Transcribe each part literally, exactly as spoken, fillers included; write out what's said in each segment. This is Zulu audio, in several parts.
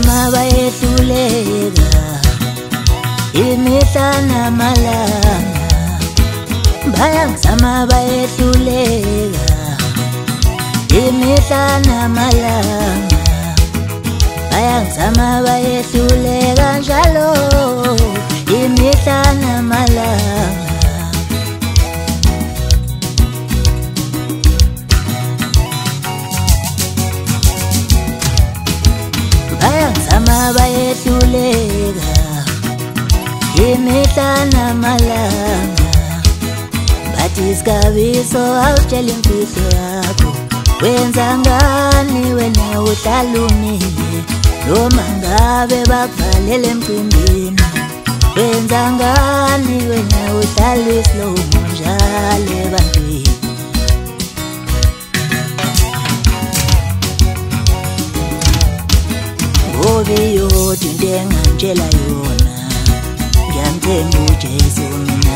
bayangizama bayehluleka imihla namalanga, bayangizama bayehluleka imihla namalanga, bayangizama bayehluleka njalo imihla namalanga. Bayangizama bayehluleka imihla namalanga, bathi Sigabiso awutshela imfihlo yakho, wenza ngani wena uhlala umile noma ngabe bakuvalele emcimbini, wenza ngani wena uhlala islomo njalo ebantwini. Ngoba iyodwa into engangitshela yona, ngiyamthemba uJesu mina,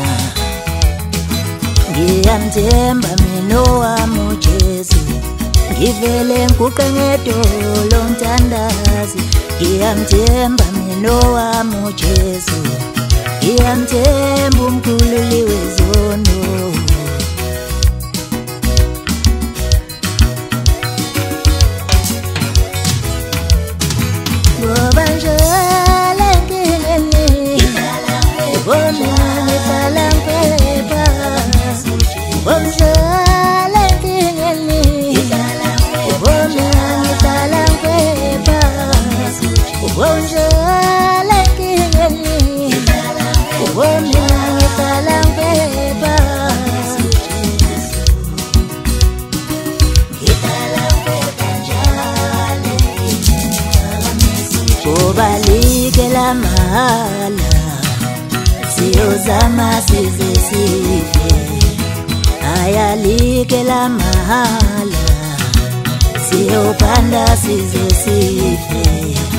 ngiyamthemba mina owami uJesu, ngivele nguqe ngedolo mthandazi, ngiyamthemba mina owami uJesu, ngiyamthemba umkhululi wezono. Ngoba njalo enkingeni ubona ngihlala ngiphepha, ngoba njalo enkingeni ubona ngihlala ngiphepha, ngoba njalo enkingeni ubona ngihlala ngiphepha. Balike la mahala siyozama size sife, ayalike la mahala siyopanda size sife.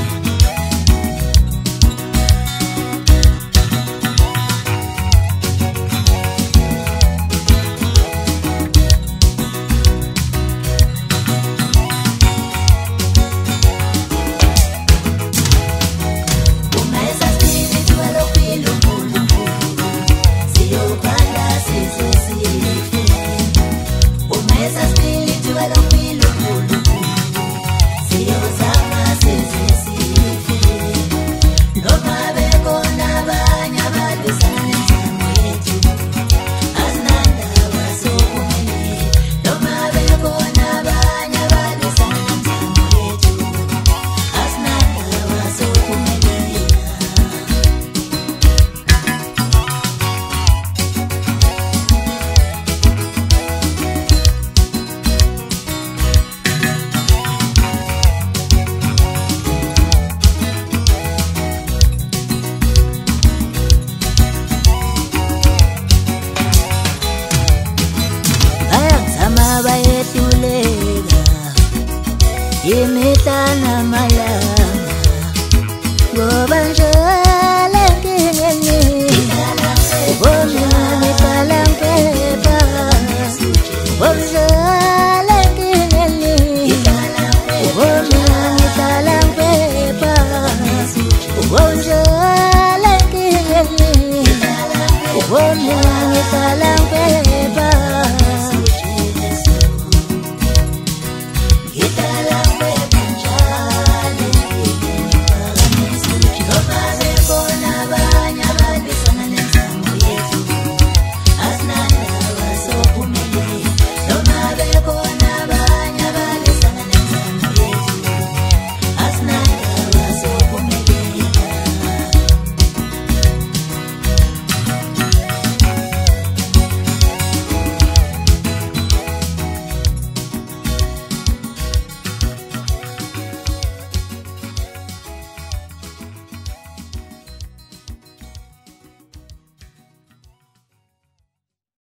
Bayehluleka imihla namalanga, ngoba